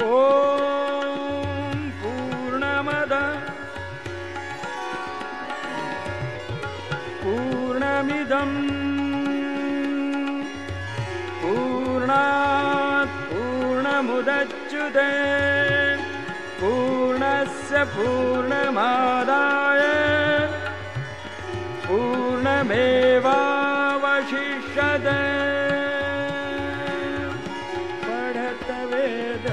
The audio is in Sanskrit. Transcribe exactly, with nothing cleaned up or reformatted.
ॐ पूर्णमद पूर्णमिदं पूर्णात् पूर्णमुदच्यते पूर्णस्य पूर्णमादाय पूर्णमेवावशिष्यते।